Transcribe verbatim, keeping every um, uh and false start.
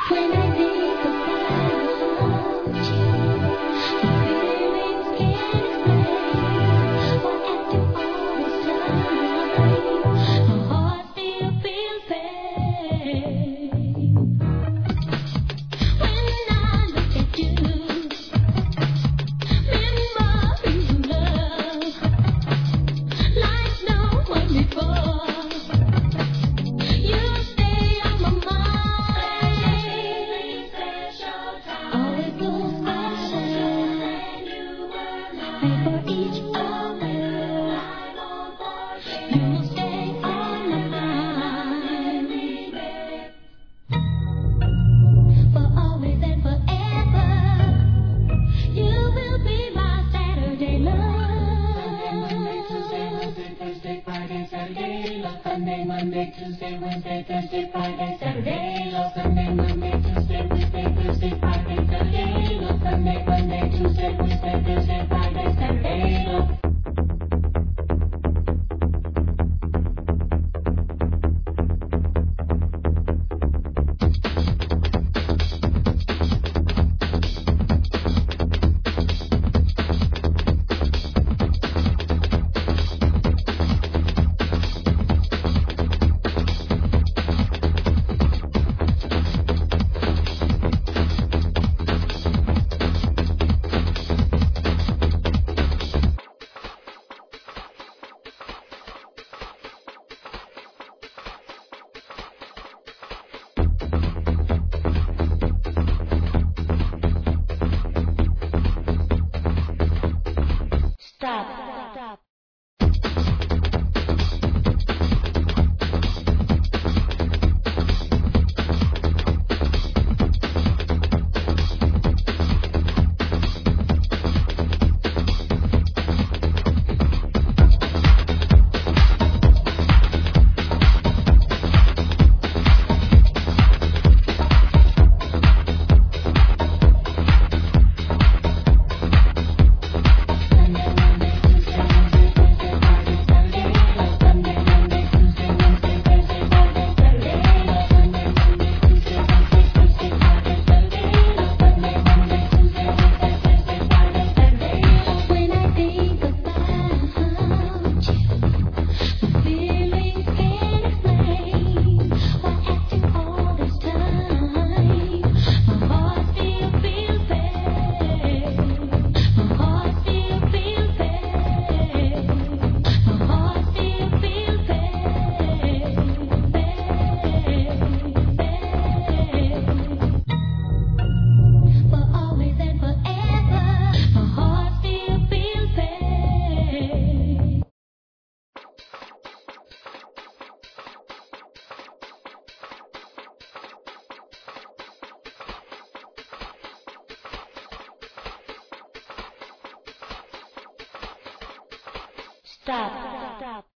When I think about you, my feelings can't explain what after all this time, my heart still feels pain. When I look at you, memories of love like no one before. You stay on my mind. Always goes special. And for each other, you will stay on my mind. For always and forever, you will be my Saturday love. Thursday, Friday, Saturday, love. Sunday, Monday, Tuesday, Wednesday, Thursday, Friday, Saturday, love. Sunday, Monday, Tuesday, Wednesday, Thursday, Friday, Saturday, love. Sunday, Monday, Tuesday, Wednesday, Thursday, Friday, Saturday, love. Stop. Stop. When I think about you, my feelings can't explain why after all this time, my heart still feels pain. My heart still feels pain. My heart still feels pain. For always and forever, my heart still feels pain. Stop. Stop.